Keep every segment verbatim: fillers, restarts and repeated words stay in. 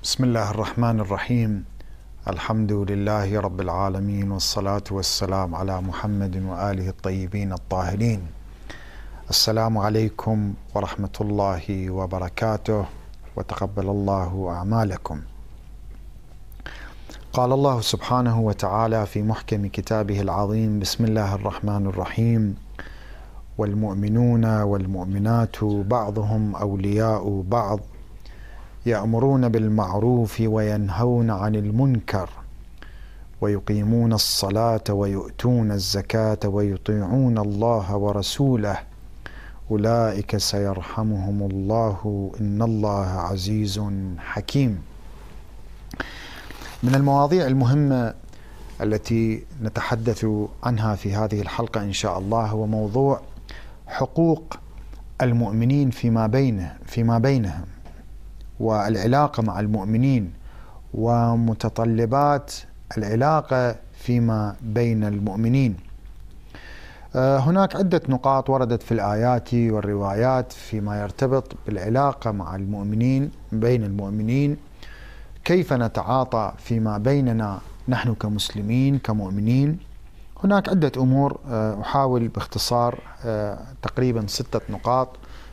بسم الله الرحمن الرحيم. الحمد لله رب العالمين، والصلاة والسلام على محمد وآله الطيبين الطاهرين. السلام عليكم ورحمة الله وبركاته، وتقبل الله أعمالكم. قال الله سبحانه وتعالى في محكم كتابه العظيم: بسم الله الرحمن الرحيم. والمؤمنون والمؤمنات بعضهم أولياء بعض يأمرون بالمعروف وينهون عن المنكر ويقيمون الصلاة ويؤتون الزكاة ويطيعون الله ورسوله أولئك سيرحمهم الله إن الله عزيز حكيم. من المواضيع المهمة التي نتحدث عنها في هذه الحلقة إن شاء الله هو موضوع حقوق المؤمنين فيما بينه فيما بينهم، والعلاقة مع المؤمنين ومتطلبات العلاقة فيما بين المؤمنين. هناك عدة نقاط وردت في الآيات والروايات فيما يرتبط بالعلاقة مع المؤمنين بين المؤمنين، كيف نتعاطى فيما بيننا نحن كمسلمين كمؤمنين. هناك عدة أمور أحاول باختصار تقريبا ستة نقاط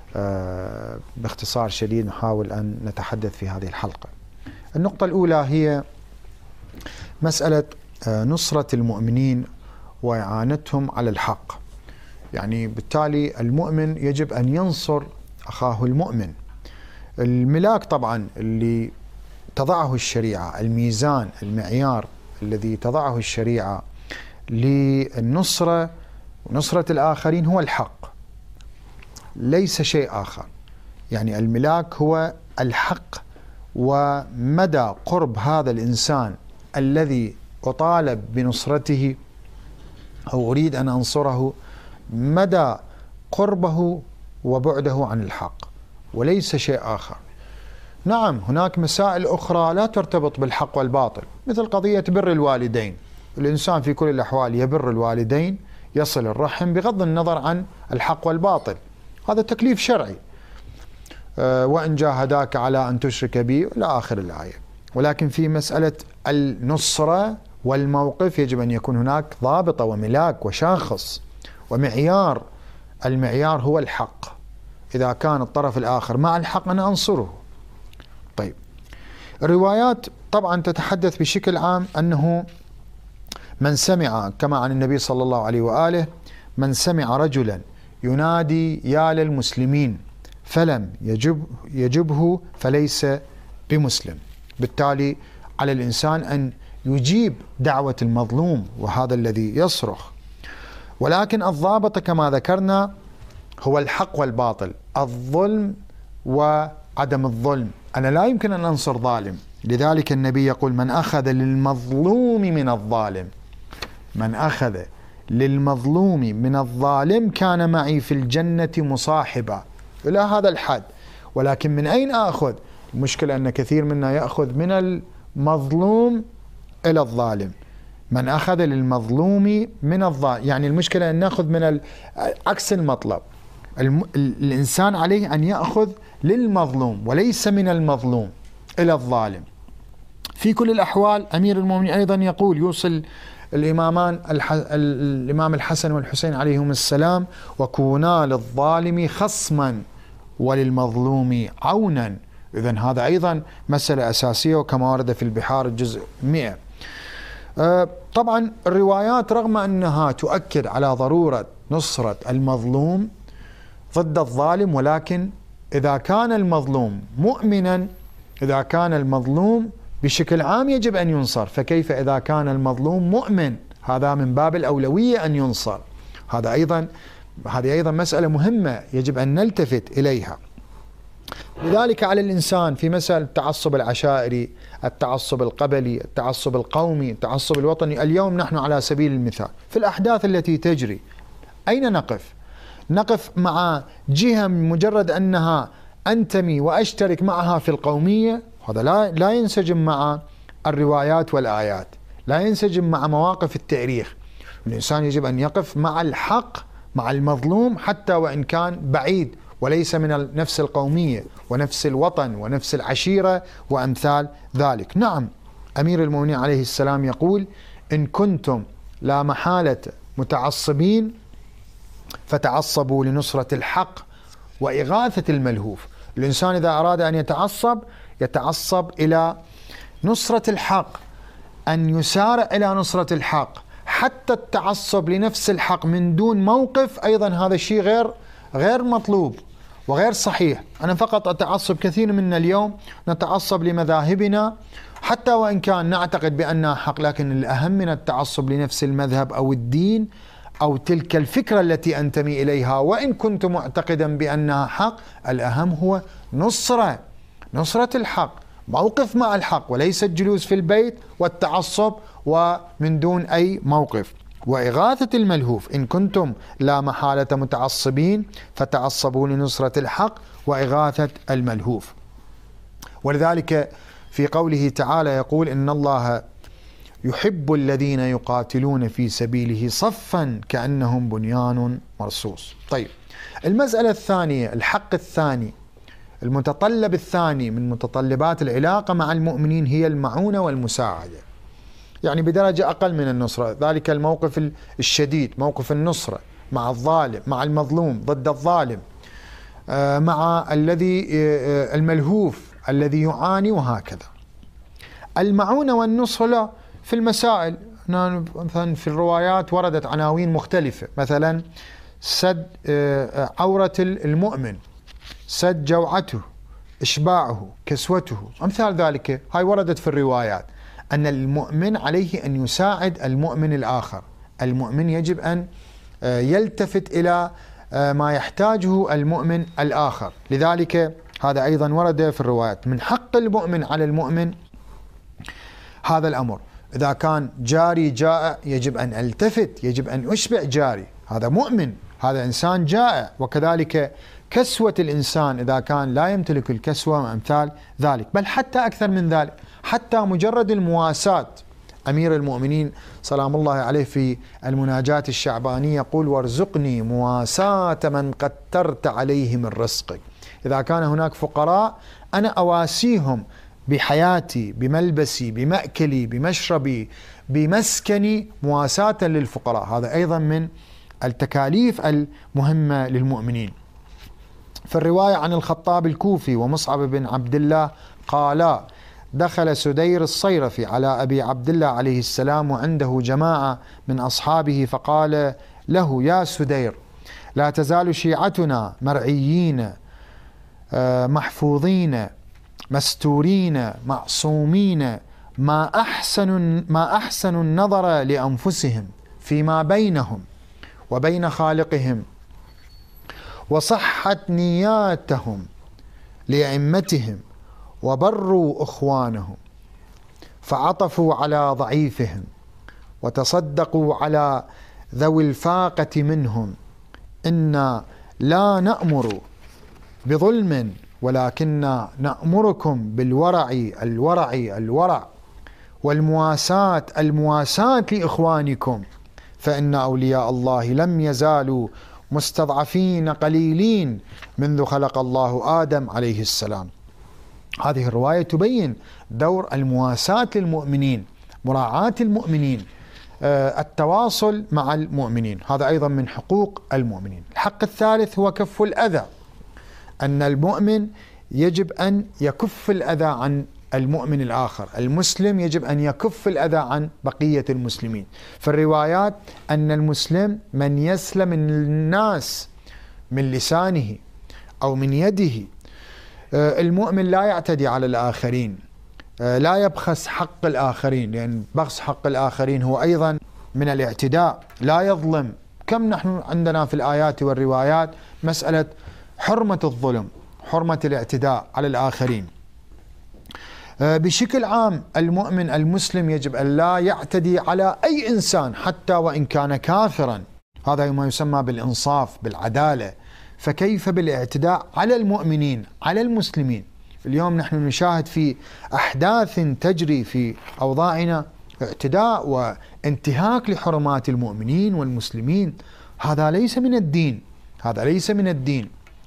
باختصار شديد نحاول أن نتحدث في هذه الحلقة. النقطة الأولى هي مسألة نصرة المؤمنين وإعانتهم على الحق. يعني بالتالي المؤمن يجب أن ينصر أخاه المؤمن. الملاك طبعا اللي تضعه الشريعة، الميزان المعيار الذي تضعه الشريعة للنصرة ونصرة الآخرين هو الحق، ليس شيء آخر. يعني الملاك هو الحق، ومدى قرب هذا الإنسان الذي أطالب بنصرته أو أريد أن أنصره، مدى قربه وبعده عن الحق وليس شيء آخر. نعم هناك مسائل أخرى لا ترتبط بالحق والباطل، مثل قضية بر الوالدين. الإنسان في كل الأحوال يبر الوالدين، يصل الرحم بغض النظر عن الحق والباطل، هذا تكليف شرعي. أه وإن جاهداك على أن تشرك بي إلى آخر الآية. ولكن في مسألة النصرة والموقف يجب أن يكون هناك ضابطة وملاك وشاخص ومعيار. المعيار هو الحق، إذا كان الطرف الآخر مع الحق أنا أنصره. طيب، الروايات طبعا تتحدث بشكل عام أنه من سمع، كما عن النبي صلى الله عليه وآله، من سمع رجلا ينادي يا للمسلمين فلم يجب يجبه فليس بمسلم. بالتالي على الإنسان أن يجيب دعوة المظلوم وهذا الذي يصرخ. ولكن الضابط كما ذكرنا هو الحق والباطل، الظلم وعدم الظلم. أنا لا يمكن أن أنصر ظالم، لذلك النبي يقول: من أخذ للمظلوم من الظالم من أخذ للمظلوم من الظالم كان معي في الجنة مصاحبا، إلى هذا الحد. ولكن من أين أخذ؟ المشكلة أن كثير منا يأخذ من المظلوم إلى الظالم. من أخذ للمظلوم من الظالم، يعني المشكلة أن نأخذ من عكس المطلب. الم... الإنسان عليه أن يأخذ للمظلوم وليس من المظلوم إلى الظالم. في كل الأحوال أمير المؤمنين أيضا يقول، يوصل الإمامان الح... الإمام الحسن والحسين عليهم السلام: وكونا للظالم خصما وللمظلوم عونا. إذن هذا أيضا مسألة أساسية، وكما ورد في البحار الجزء مئة. أه طبعا الروايات رغم أنها تؤكد على ضرورة نصرة المظلوم ضد الظالم، ولكن إذا كان المظلوم مؤمنا، إذا كان المظلوم بشكل عام يجب أن ينصر، فكيف إذا كان المظلوم مؤمن؟ هذا من باب الأولوية أن ينصر. هذا أيضا هذه أيضا مسألة مهمة يجب أن نلتفت إليها. لذلك على الإنسان في مسألة التعصب العشائري، التعصب القبلي، التعصب القومي، التعصب الوطني. اليوم نحن على سبيل المثال في الأحداث التي تجري أين نقف؟ نقف مع جهة مجرد أنها أنتمي وأشترك معها في القومية، هذا لا لا ينسجم مع الروايات والآيات، لا ينسجم مع مواقف التاريخ. الإنسان يجب أن يقف مع الحق، مع المظلوم، حتى وإن كان بعيد وليس من نفس القومية ونفس الوطن ونفس العشيرة وأمثال ذلك. نعم، أمير المؤمنين عليه السلام يقول: إن كنتم لا محالة متعصبين فتعصبوا لنصرة الحق وإغاثة الملهوف. الإنسان إذا أراد أن يتعصب يتعصب إلى نصرة الحق، أن يسارع إلى نصرة الحق. حتى التعصب لنفس الحق من دون موقف أيضا هذا الشيء غير غير مطلوب وغير صحيح. أنا فقط أتعصب، كثير منا اليوم نتعصب لمذاهبنا حتى وإن كان نعتقد بأنها حق، لكن الأهم من التعصب لنفس المذهب أو الدين أو تلك الفكرة التي أنتمي إليها، وإن كنت معتقدا بأنها حق، الأهم هو نصرة نصرة الحق، موقف مع الحق، وليس الجلوس في البيت والتعصب ومن دون أي موقف. وإغاثة الملهوف: إن كنتم لا محالة متعصبين فتعصبوا لنصرة الحق وإغاثة الملهوف. ولذلك في قوله تعالى يقول: إن الله يحب الذين يقاتلون في سبيله صفا كأنهم بنيان مرصوص. طيب، المسألة الثانية، الحق الثاني، المتطلب الثاني من متطلبات العلاقة مع المؤمنين هي المعونة والمساعدة، يعني بدرجة أقل من النصرة. ذلك الموقف الشديد، موقف النصرة مع الظالم، مع المظلوم ضد الظالم، مع الذي الملهوف الذي يعاني، وهكذا. المعونة والنصرة لا، في المسائل مثلا في الروايات وردت عناوين مختلفة، مثلا سد عورة المؤمن، سد جوعته، إشباعه، كسوته، أمثال ذلك. هاي وردت في الروايات أن المؤمن عليه أن يساعد المؤمن الآخر، المؤمن يجب أن يلتفت إلى ما يحتاجه المؤمن الآخر. لذلك هذا أيضا ورد في الروايات. من حق المؤمن على المؤمن هذا الأمر. إذا كان جاري جائع يجب أن ألتفت، يجب أن أشبع جاري، هذا مؤمن، هذا إنسان جائع. وكذلك كسوة الإنسان إذا كان لا يمتلك الكسوة وأمثال ذلك. بل حتى أكثر من ذلك، حتى مجرد المواساة. أمير المؤمنين سلام الله عليه في المناجاة الشعبانية يقول: وارزقني مواساة من قترت عليه من رزقك. إذا كان هناك فقراء أنا أواسيهم بحياتي، بملبسي، بمأكلي، بمشربي، بمسكني، مواساة للفقراء. هذا أيضا من التكاليف المهمة للمؤمنين. في الرواية عن الخطاب الكوفي ومصعب بن عبد الله قالا: دخل سدير الصيرفي على أبي عبد الله عليه السلام وعنده جماعة من أصحابه، فقال له: يا سدير، لا تزال شيعتنا مرعيين محفوظين مستورين معصومين، ما أحسن ما أحسن النظر لأنفسهم فيما بينهم وبين خالقهم، وصحت نياتهم لأئمتهم، وبروا إخوانهم، فعطفوا على ضعيفهم، وتصدقوا على ذوي الفاقة منهم. إنا لا نأمر بظلم، ولكن نأمركم بالورع الورع الورع، والمواساة المواساة لإخوانكم، فإن أولياء الله لم يزالوا مستضعفين قليلين منذ خلق الله آدم عليه السلام. هذه الرواية تبين دور المواساة للمؤمنين، مراعاة المؤمنين، التواصل مع المؤمنين، هذا أيضا من حقوق المؤمنين. الحق الثالث هو كف الأذى، أن المؤمن يجب أن يكف الأذى عن المؤمن الآخر، المسلم يجب أن يكف الأذى عن بقية المسلمين. في الروايات أن المسلم من يسلم الناس من لسانه أو من يده. المؤمن لا يعتدي على الآخرين، لا يبخس حق الآخرين، لأن بخس حق الآخرين هو أيضا من الاعتداء. لا يظلم. كم نحن عندنا في الآيات والروايات مسألة حرمة الظلم، حرمة الاعتداء على الآخرين. بشكل عام المؤمن المسلم يجب أن لا يعتدي على أي إنسان حتى وإن كان كافرا، هذا ما يسمى بالإنصاف بالعدالة. فكيف بالاعتداء على المؤمنين على المسلمين؟ اليوم نحن نشاهد في أحداث تجري في أوضاعنا اعتداء وانتهاك لحرمات المؤمنين والمسلمين. هذا ليس من الدين، هذا ليس من الدين.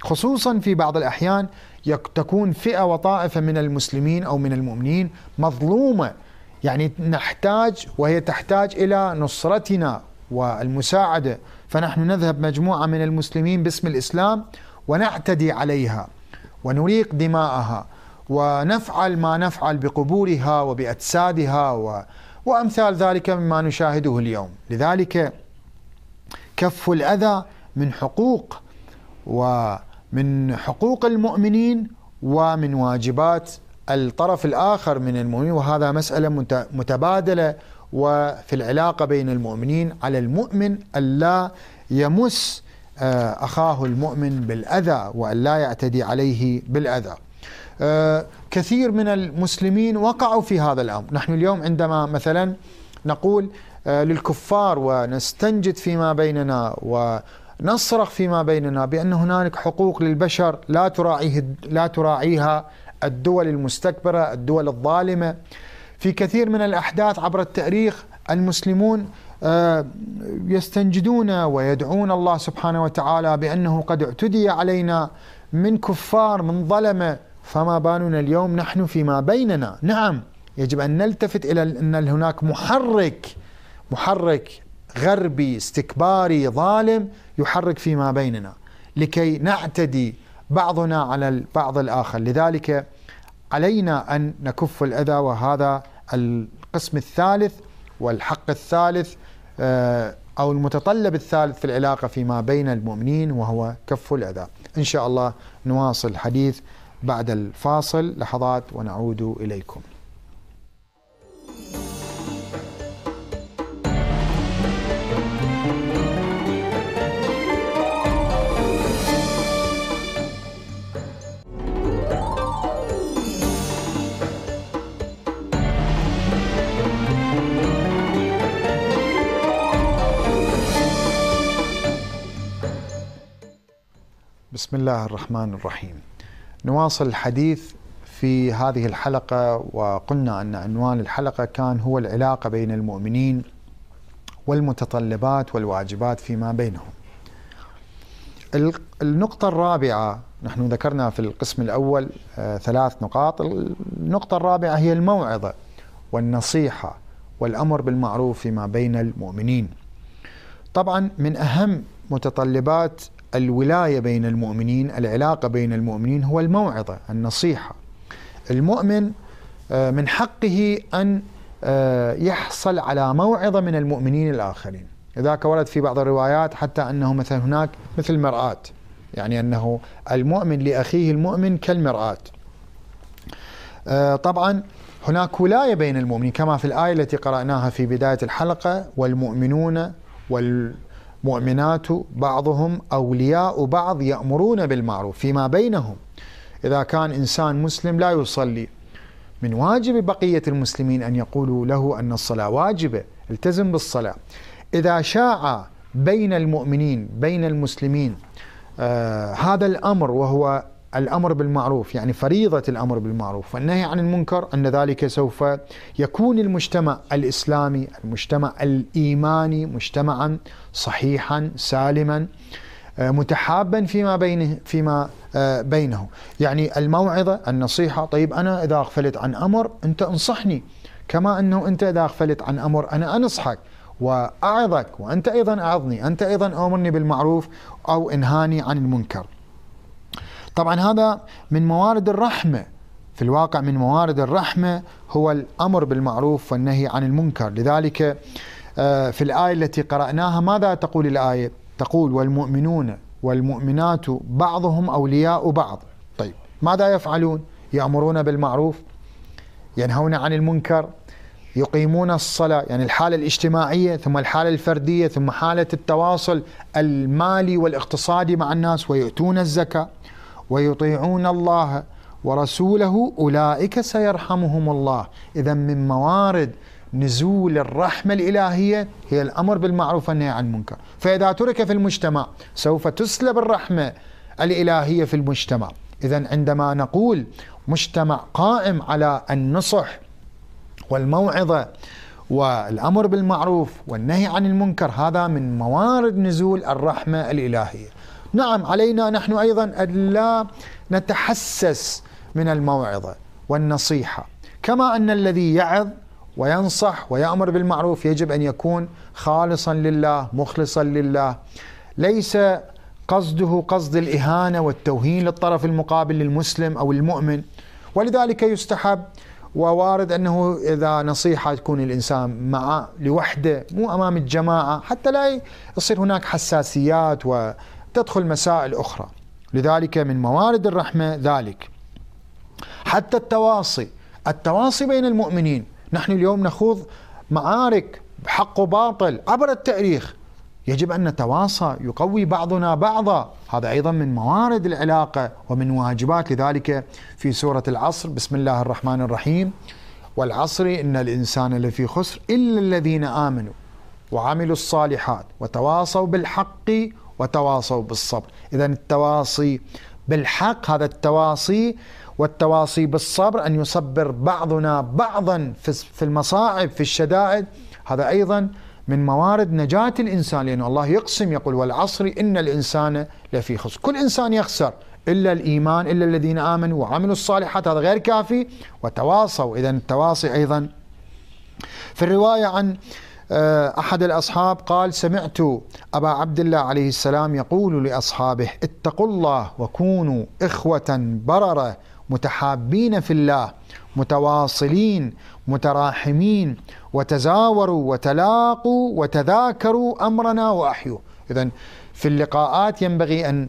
خصوصا في بعض الأحيان تكون فئة وطائفة من المسلمين أو من المؤمنين مظلومة، يعني نحتاج وهي تحتاج إلى نصرتنا والمساعدة، فنحن نذهب مجموعة من المسلمين باسم الإسلام ونعتدي عليها ونريق دماءها ونفعل ما نفعل بقبورها وبأجسادها و... وأمثال ذلك مما نشاهده اليوم. لذلك كف الأذى من حقوق ومن حقوق المؤمنين ومن واجبات الطرف الآخر من المؤمنين، وهذا مسألة متبادلة. وفي العلاقة بين المؤمنين على المؤمن ألا يمس أخاه المؤمن بالأذى وألا يعتدي عليه بالأذى. كثير من المسلمين وقعوا في هذا الأمر. نحن اليوم عندما مثلا نقول للكفار ونستنجد فيما بيننا ونصرخ فيما بيننا بأن هنالك حقوق للبشر لا تراعيه لا تراعيها الدول المستكبرة، الدول الظالمة، في كثير من الأحداث عبر التاريخ المسلمون يستنجدون ويدعون الله سبحانه وتعالى بأنه قد اعتدي علينا من كفار من ظلمة، فما بالنا اليوم نحن فيما بيننا. نعم، يجب أن نلتفت إلى أن هناك محرك محرك غربي استكباري ظالم يحرك فيما بيننا لكي نعتدي بعضنا على البعض الآخر. لذلك علينا أن نكف الأذى، وهذا القسم الثالث والحق الثالث أو المتطلب الثالث في العلاقة فيما بين المؤمنين، وهو كف الأذى. إن شاء الله نواصل الحديث بعد الفاصل لحظات ونعود إليكم. بسم الله الرحمن الرحيم. نواصل الحديث في هذه الحلقة، وقلنا أن عنوان الحلقة كان هو العلاقة بين المؤمنين والمتطلبات والواجبات فيما بينهم. النقطة الرابعة، نحن ذكرنا في القسم الأول ثلاث نقاط، النقطة الرابعة هي الموعظة والنصيحة والأمر بالمعروف فيما بين المؤمنين. طبعا من أهم متطلبات الولاية بين المؤمنين، العلاقة بين المؤمنين، هو الموعظة النصيحة. المؤمن من حقه أن يحصل على موعظة من المؤمنين الآخرين. لذلك ورد في بعض الروايات حتى أنه مثلا هناك مثل مرآة، يعني أنه المؤمن لأخيه المؤمن كالمرآة. طبعا هناك ولاية بين المؤمنين كما في الآية التي قرأناها في بداية الحلقة: والمؤمنون وال مؤمنات بعضهم أولياء بعض يأمرون بالمعروف فيما بينهم. إذا كان إنسان مسلم لا يصلي، من واجب بقية المسلمين أن يقولوا له أن الصلاة واجبة، التزم بالصلاة. إذا شاع بين المؤمنين بين المسلمين آه هذا الأمر، وهو الأمر بالمعروف، يعني فريضة الأمر بالمعروف والنهي عن المنكر، أن ذلك سوف يكون المجتمع الإسلامي، المجتمع الإيماني، مجتمعا صحيحا سالما متحابا فيما بينه فيما بينه. يعني الموعظة النصيحة. طيب أنا إذا أغفلت عن أمر أنت انصحني، كما أنه أنت إذا أغفلت عن أمر أنا أنصحك وأعظك، وأنت أيضا أعظني، أنت أيضا أمرني بالمعروف أو انهاني عن المنكر. طبعا هذا من موارد الرحمة، في الواقع من موارد الرحمة هو الأمر بالمعروف والنهي عن المنكر. لذلك في الآية التي قرأناها ماذا تقول الآية؟ تقول: والمؤمنون والمؤمنات بعضهم أولياء بعض. طيب ماذا يفعلون؟ يأمرون بالمعروف، ينهون عن المنكر، يقيمون الصلاة، يعني الحالة الاجتماعية ثم الحالة الفردية ثم حالة التواصل المالي والاقتصادي مع الناس، ويؤتون الزكاة ويطيعون الله ورسوله أولئك سيرحمهم الله. إذا من موارد نزول الرحمة الإلهية هي الأمر بالمعروف والنهي عن المنكر. فإذا ترك في المجتمع سوف تسلب الرحمة الإلهية في المجتمع. إذا عندما نقول مجتمع قائم على النصح والموعظة والأمر بالمعروف والنهي عن المنكر، هذا من موارد نزول الرحمة الإلهية. نعم علينا نحن أيضا أن لا نتحسس من الموعظة والنصيحة، كما أن الذي يعظ وينصح ويأمر بالمعروف يجب أن يكون خالصا لله مخلصا لله، ليس قصده قصد الإهانة والتوهين للطرف المقابل للمسلم أو المؤمن. ولذلك يستحب ووارد أنه إذا نصيحة تكون الإنسان مع لوحده مو أمام الجماعة، حتى لا يصير هناك حساسيات وتدخل مسائل أخرى. لذلك من موارد الرحمة ذلك. حتى التواصي التواصي بين المؤمنين، نحن اليوم نخوض معارك بحق وباطل عبر التاريخ، يجب أن نتواصى يقوي بعضنا بعضا، هذا أيضا من موارد العلاقة ومن واجبات. لذلك في سورة العصر بسم الله الرحمن الرحيم: والعصر إن الإنسان لفي خسر إلا الذين آمنوا وعملوا الصالحات وتواصوا بالحق وتواصوا بالصبر. إذن التواصي بالحق هذا التواصي، والتواصي بالصبر أن يصبر بعضنا بعضا في المصاعب في الشدائد، هذا أيضا من موارد نجاة الإنسان، لأن الله يقسم يقول: والعصر إن الإنسان لفي خسر. كل إنسان يخسر إلا الإيمان، إلا الذين آمنوا وعملوا الصالحات، هذا غير كافي، وتواصوا. إذن التواصي أيضا. في الرواية عن أحد الأصحاب قال: سمعت أبا عبد الله عليه السلام يقول لأصحابه: اتقوا الله وكونوا إخوة بررة متحابين في الله متواصلين متراحمين وتزاوروا وتلاقوا وتذاكروا أمرنا وأحيوه. إذن في اللقاءات ينبغي أن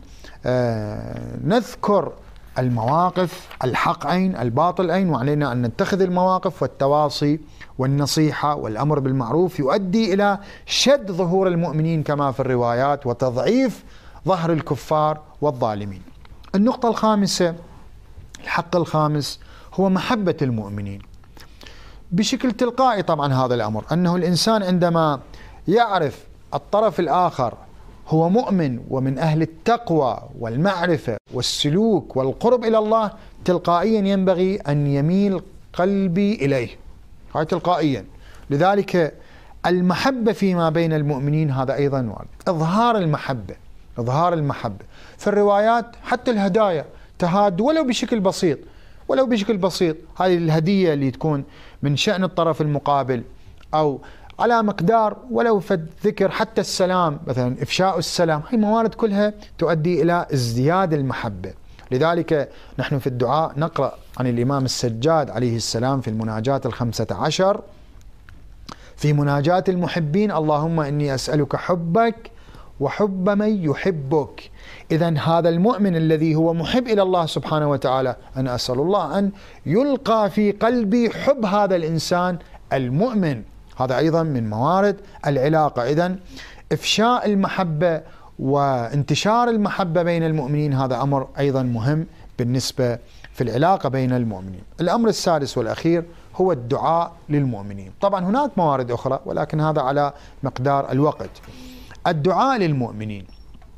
نذكر المواقف، الحق عين الباطل عين، وعلينا أن نتخذ المواقف، والتواصي والنصيحة والأمر بالمعروف يؤدي إلى شد ظهور المؤمنين كما في الروايات وتضعيف ظهر الكفار والظالمين. النقطة الخامسة، الحق الخامس، هو محبة المؤمنين بشكل تلقائي. طبعا هذا الأمر أنه الإنسان عندما يعرف الطرف الآخر هو مؤمن ومن أهل التقوى والمعرفة والسلوك والقرب إلى الله، تلقائيا ينبغي أن يميل قلبي إليه، هاي تلقائيا. لذلك المحبة فيما بين المؤمنين هذا أيضا وارد. إظهار المحبة، إظهار المحبة في الروايات، حتى الهدايا تهاد ولو بشكل بسيط، ولو بشكل بسيط، هذه الهدية اللي تكون من شأن الطرف المقابل أو على مقدار ولو فد ذكر، حتى السلام مثلا، إفشاء السلام، هي موارد كلها تؤدي إلى ازدياد المحبة. لذلك نحن في الدعاء نقرأ عن الإمام السجاد عليه السلام في المناجات الخمسة عشر في مناجات المحبين: اللهم إني أسألك حبك وحب من يحبك. إذن هذا المؤمن الذي هو محب إلى الله سبحانه وتعالى، أنا أسأل الله أن يلقى في قلبي حب هذا الإنسان المؤمن، هذا أيضا من موارد العلاقة. إذن إفشاء المحبة وانتشار المحبة بين المؤمنين هذا أمر أيضا مهم بالنسبة في العلاقة بين المؤمنين. الأمر السادس والأخير هو الدعاء للمؤمنين. طبعا هناك موارد أخرى ولكن هذا على مقدار الوقت. الدعاء للمؤمنين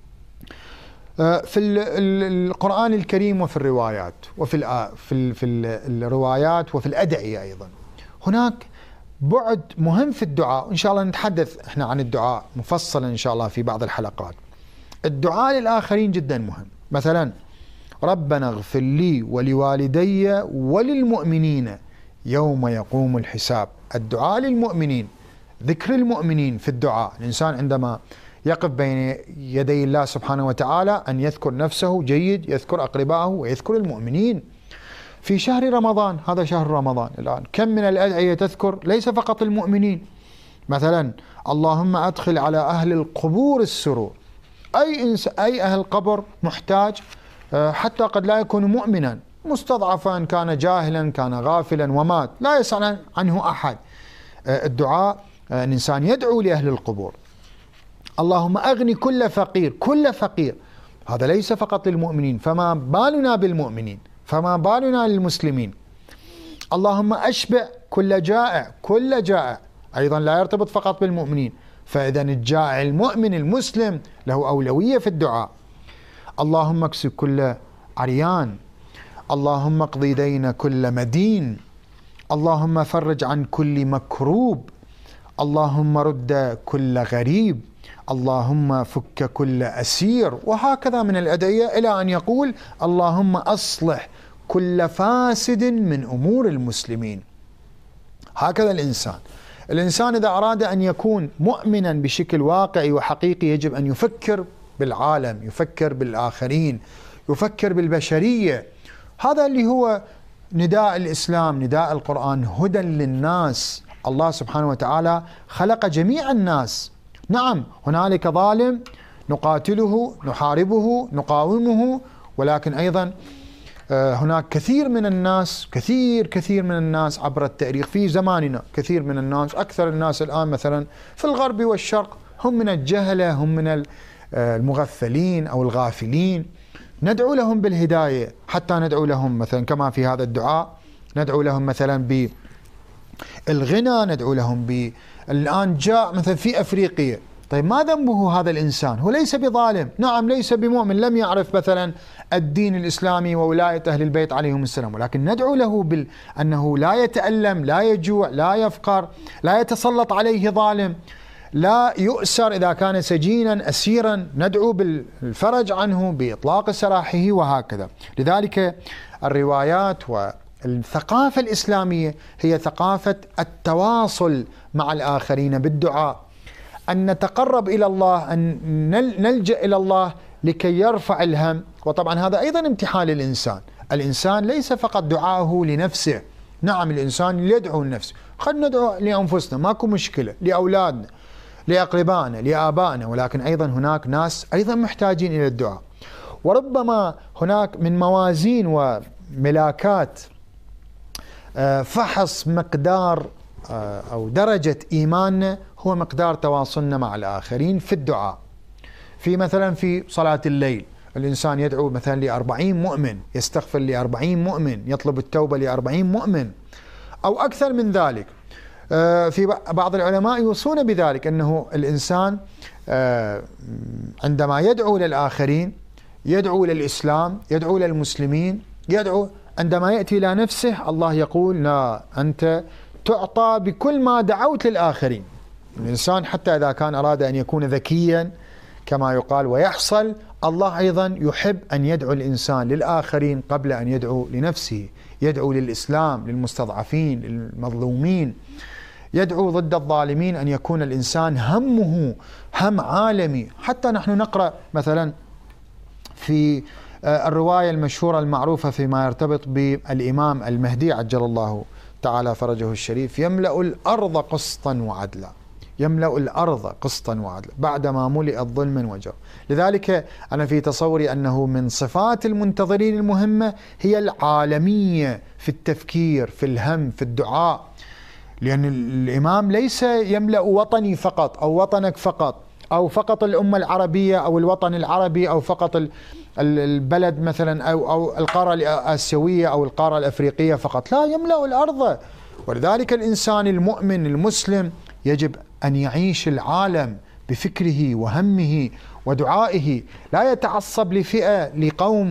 في القرآن الكريم وفي الروايات، وفي في الروايات وفي الأدعية أيضا هناك بعد مهم في الدعاء، إن شاء الله نتحدث احنا عن الدعاء مفصلا إن شاء الله في بعض الحلقات. الدعاء للآخرين جدا مهم، مثلا: ربنا اغفر لي ولوالدي وللمؤمنين يوم يقوم الحساب. الدعاء للمؤمنين، ذكر المؤمنين في الدعاء. الإنسان عندما يقف بين يدي الله سبحانه وتعالى أن يذكر نفسه جيد، يذكر أقربائه ويذكر المؤمنين. في شهر رمضان، هذا شهر رمضان الآن، كم من الأدعية تذكر ليس فقط المؤمنين، مثلا: اللهم أدخل على أهل القبور السرور. أي إنس أي أهل قبر محتاج، حتى قد لا يكون مؤمنا، مستضعفا، كان جاهلا، كان غافلا ومات، لا يسأل عنه أحد. الدعاء الإنسان يدعو لأهل القبور. اللهم أغني كل فقير، كل فقير، هذا ليس فقط للمؤمنين، فما بالنا بالمؤمنين، فما بالنا للمسلمين. اللهم أشبع كل جائع، كل جائع، أيضا لا يرتبط فقط بالمؤمنين، فإذا الجائع المؤمن المسلم له أولوية في الدعاء. اللهم اكسب كل عريان، اللهم اقضي دين كل مدين، اللهم فرج عن كل مكروب، اللهم رد كل غريب، اللهم فك كل أسير، وهكذا من الأدعية، إلى أن يقول اللهم أصلح كل فاسد من أمور المسلمين. هكذا الإنسان الإنسان إذا أراد أن يكون مؤمنا بشكل واقعي وحقيقي يجب أن يفكر بالعالم، يفكر بالآخرين، يفكر بالبشرية. هذا اللي هو نداء الإسلام، نداء القرآن، هدى للناس. الله سبحانه وتعالى خلق جميع الناس. نعم هنالك ظالم نقاتله، نحاربه، نقاومه، ولكن أيضا هناك كثير من الناس، كثير كثير من الناس عبر التاريخ في زماننا، كثير من الناس، أكثر الناس الآن مثلا في الغرب والشرق هم من الجهلة، هم من المغفلين أو الغافلين. ندعو لهم بالهداية، حتى ندعو لهم مثلا كما في هذا الدعاء، ندعو لهم مثلا بالغنى، ندعو لهم ب الآن جاء مثلا في أفريقيا. طيب ما ذنبه هذا الإنسان؟ هو ليس بظالم، نعم ليس بمؤمن، لم يعرف مثلا الدين الإسلامي وولاية أهل البيت عليهم السلام، ولكن ندعو له بال... أنه لا يتألم، لا يجوع، لا يفقر، لا يتسلط عليه ظالم، لا يؤسر إذا كان سجينا أسيرا، ندعو بالفرج عنه، بإطلاق سراحه، وهكذا. لذلك الروايات والثقافة الإسلامية هي ثقافة التواصل مع الآخرين بالدعاء، أن نتقرب إلى الله، أن نلجأ إلى الله لكي يرفع الهم. وطبعا هذا أيضا امتحان للإنسان. الإنسان ليس فقط دعاءه لنفسه، نعم الإنسان يدعو لنفسه، خلنا ندعو لأنفسنا ماكو مشكلة، لأولادنا، لأقربائنا، لآبائنا، ولكن أيضا هناك ناس أيضا محتاجين إلى الدعاء. وربما هناك من موازين وملاكات فحص مقدار أو درجة إيماننا هو مقدار تواصلنا مع الآخرين في الدعاء. في مثلا في صلاة الليل الإنسان يدعو مثلا لأربعين مؤمن، يستغفر لأربعين مؤمن، يطلب التوبة لأربعين مؤمن أو أكثر من ذلك. في بعض العلماء يوصون بذلك، أنه الإنسان عندما يدعو للآخرين، يدعو للإسلام، يدعو للمسلمين، يدعو عندما يأتي إلى نفسه الله يقول لا، أنت تعطى بكل ما دعوت للآخرين. الإنسان حتى إذا كان أراد أن يكون ذكيا كما يقال ويحصل، الله أيضا يحب أن يدعو الإنسان للآخرين قبل أن يدعو لنفسه، يدعو للإسلام، للمستضعفين، للمظلومين، يدعو ضد الظالمين، أن يكون الإنسان همه هم عالمي. حتى نحن نقرأ مثلا في الرواية المشهورة المعروفة فيما يرتبط بالإمام المهدي عجل الله تعالى فرجه الشريف: يملأ الأرض قسطا وعدلا، يملأ الأرض قسطا وعدلا بعدما ملئت ظلما وجور. لذلك أنا في تصوري أنه من صفات المنتظرين المهمة هي العالمية في التفكير، في الهم، في الدعاء، لأن الإمام ليس يملأ وطني فقط أو وطنك فقط أو فقط الأمة العربية أو الوطن العربي أو فقط البلد مثلا أو أو القارة الآسيوية أو القارة الأفريقية فقط، لا، يملأ الأرض. ولذلك الإنسان المؤمن المسلم يجب أن يعيش العالم بفكره وهمه ودعائه، لا يتعصب لفئة، لقوم،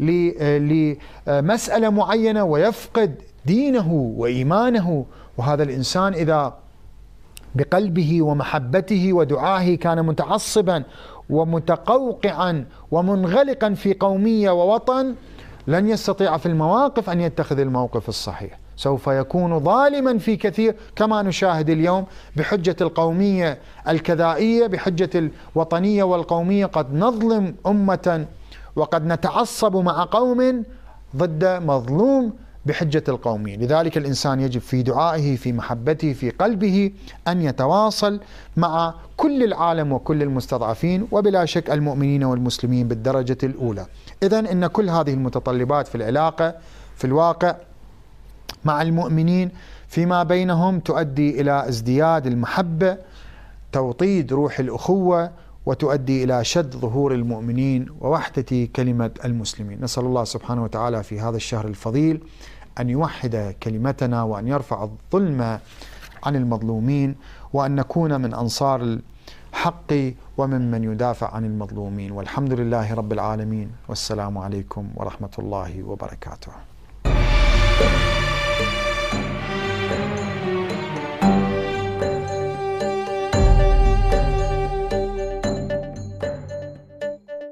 لمسألة معينة ويفقد دينه وإيمانه. وهذا الإنسان إذا بقلبه ومحبته ودعائه كان متعصبا ومتقوقعا ومنغلقا في قومية ووطن، لن يستطيع في المواقف أن يتخذ الموقف الصحيح، سوف يكون ظالما في كثير، كما نشاهد اليوم بحجة القومية الكذائية، بحجة الوطنية والقومية، قد نظلم أمة وقد نتعصب مع قوم ضد مظلوم بحجة القومية. لذلك الإنسان يجب في دعائه، في محبته، في قلبه أن يتواصل مع كل العالم وكل المستضعفين، وبلا شك المؤمنين والمسلمين بالدرجة الأولى. إذن إن كل هذه المتطلبات في العلاقة في الواقع مع المؤمنين فيما بينهم تؤدي إلى ازدياد المحبة، توطيد روح الأخوة، وتؤدي إلى شد ظهور المؤمنين ووحدة كلمة المسلمين. نسأل الله سبحانه وتعالى في هذا الشهر الفضيل أن يوحد كلمتنا وأن يرفع الظلم عن المظلومين، وأن نكون من أنصار الحق وممن يدافع عن المظلومين. والحمد لله رب العالمين، والسلام عليكم ورحمة الله وبركاته.